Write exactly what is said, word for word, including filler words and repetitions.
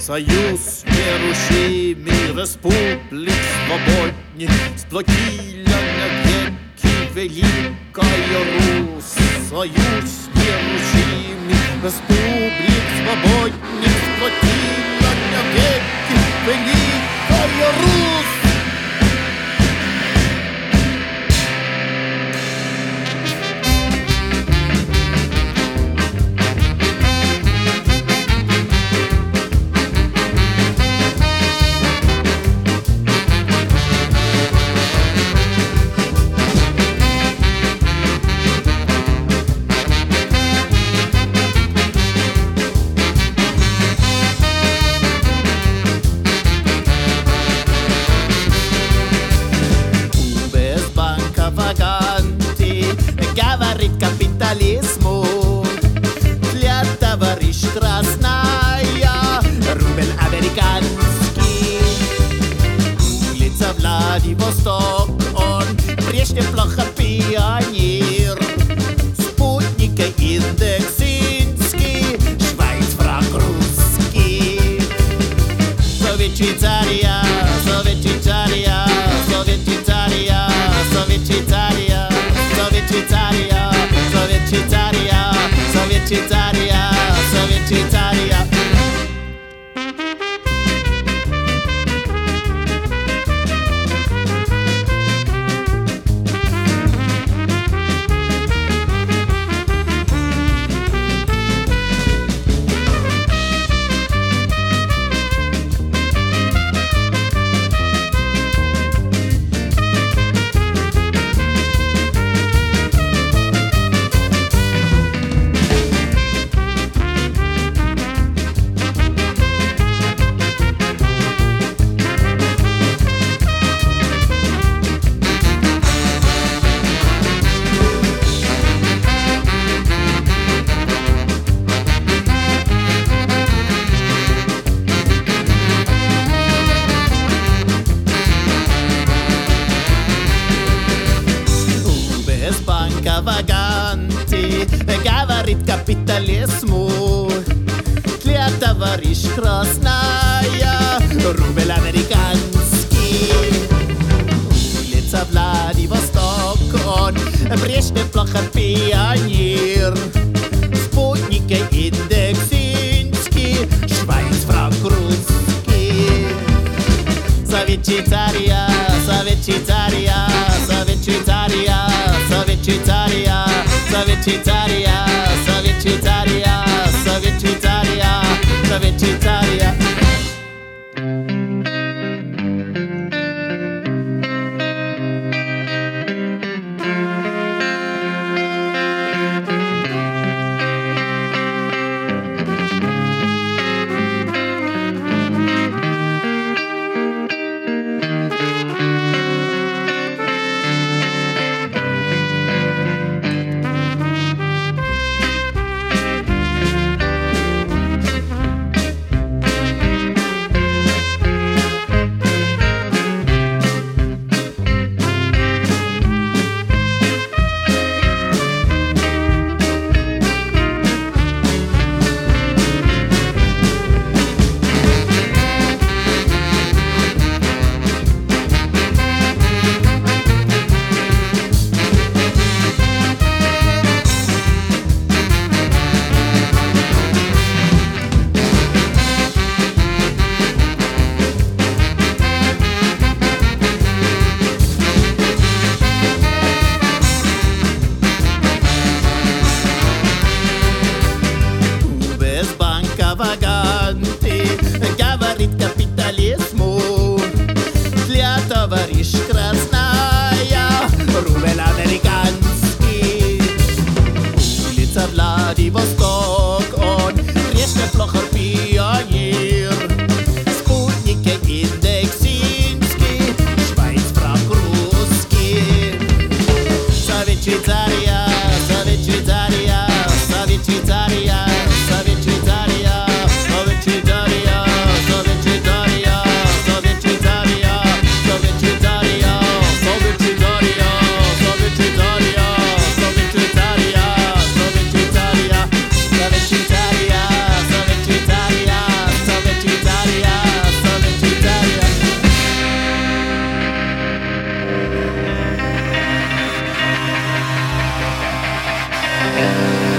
Союз нерушимый республик свободней сплотила навеки Великая Русь. Союз нерушимый республик свободней сплотила навеки Великая Русь. Говорит капитализму для товарищ красная рубль американский. Улица Владивосток, он прежде плохо пионер. Спутника индекс инский, Швейцарфранк русский. Совет Швейцария, Совет Швейцария, Совет Швейцария, Совет Швейцария. Совет Швейцария, Совет Швейцария, Совет Швейцария, Совет Швейцария. Ваганти, говорит капитализму для товарищ красная рубль американский. Улица Владивосток, он прежде плохо пионер. Спутника индекс инский, Швейцарфранк русский. Совет Швейцария, Совет Швейцария, Совет Швейцария, Совет Швейцария, Совет Швейцария, Совет Швейцария, Совет Швейцария, Совет Швейцария. Говорит капитализму для товарищ красная рубль американский. Улица Владивосток, он прежде плохо пионер. Спутника индекс инский, Швейцарфранк русский. Совет Швейцария, Совет Швейцария, Совет Швейцария, Совет Швейцария, Совет Швейцария. Совет Швейцария, Совет Швейцария, Совет Швейцария, Совет Швейцария, Совет Швейцария, Совет Швейцария, Совет Швейцария. Thank you.